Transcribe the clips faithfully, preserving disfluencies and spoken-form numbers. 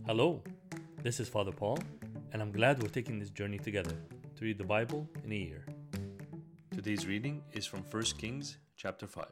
Hello, this is Father Paul, and I'm glad we're taking this journey together to read the Bible in a year. Today's reading is from First Kings chapter five.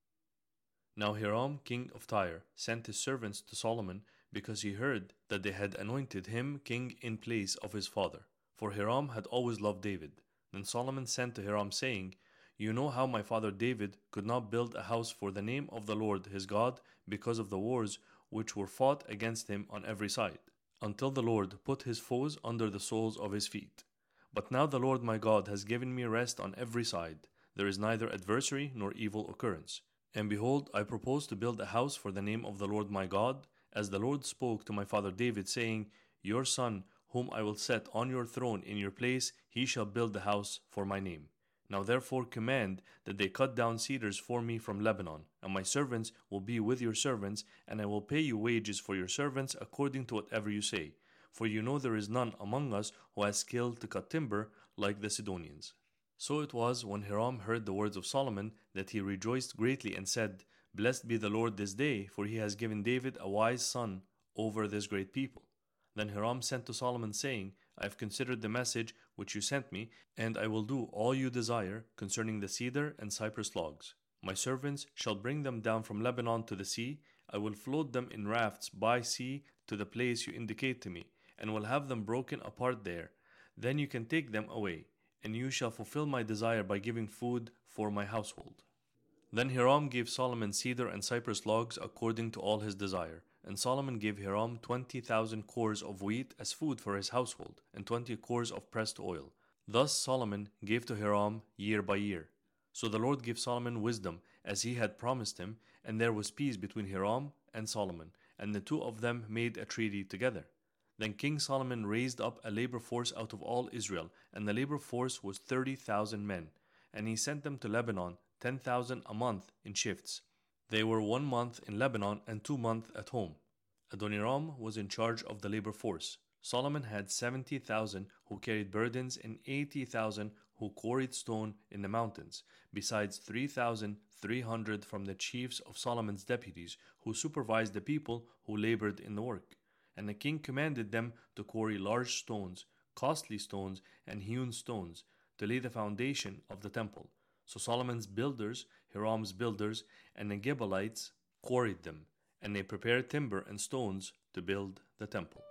Now Hiram, king of Tyre, sent his servants to Solomon because he heard that they had anointed him king in place of his father, for Hiram had always loved David. Then Solomon sent to Hiram, saying, You know how my father David could not build a house for the name of the Lord his God because of the wars which were fought against him on every side, until the Lord put his foes under the soles of his feet. But now the Lord my God has given me rest on every side. There is neither adversary nor evil occurrence. And behold, I propose to build a house for the name of the Lord my God, as the Lord spoke to my father David, saying, Your son, whom I will set on your throne in your place, he shall build the house for my name. Now therefore command that they cut down cedars for me from Lebanon, and my servants will be with your servants, and I will pay you wages for your servants according to whatever you say. For you know there is none among us who has skill to cut timber like the Sidonians. So it was, when Hiram heard the words of Solomon, that he rejoiced greatly and said, Blessed be the Lord this day, for he has given David a wise son over this great people. Then Hiram sent to Solomon, saying, I have considered the message which you sent me, and I will do all you desire concerning the cedar and cypress logs. My servants shall bring them down from Lebanon to the sea. I will float them in rafts by sea to the place you indicate to me, and will have them broken apart there. Then you can take them away, and you shall fulfill my desire by giving food for my household. Then Hiram gave Solomon cedar and cypress logs according to all his desire. And Solomon gave Hiram twenty thousand cores of wheat as food for his household, and twenty cores of pressed oil. Thus Solomon gave to Hiram year by year. So the Lord gave Solomon wisdom, as he had promised him, and there was peace between Hiram and Solomon, and the two of them made a treaty together. Then King Solomon raised up a labor force out of all Israel, and the labor force was thirty thousand men, and he sent them to Lebanon, ten thousand a month in shifts. They were one month in Lebanon and two months at home. Adoniram was in charge of the labor force. Solomon had seventy thousand who carried burdens and eighty thousand who quarried stone in the mountains, besides three thousand three hundred from the chiefs of Solomon's deputies who supervised the people who labored in the work. And the king commanded them to quarry large stones, costly stones, and hewn stones, to lay the foundation of the temple. So Solomon's builders, Hiram's builders, and the Gebalites quarried them, and they prepared timber and stones to build the temple.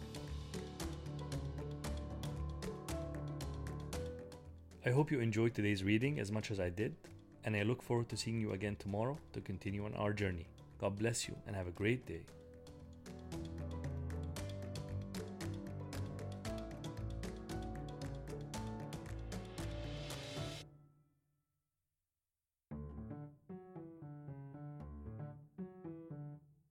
I hope you enjoyed today's reading as much as I did, and I look forward to seeing you again tomorrow to continue on our journey. God bless you and have a great day.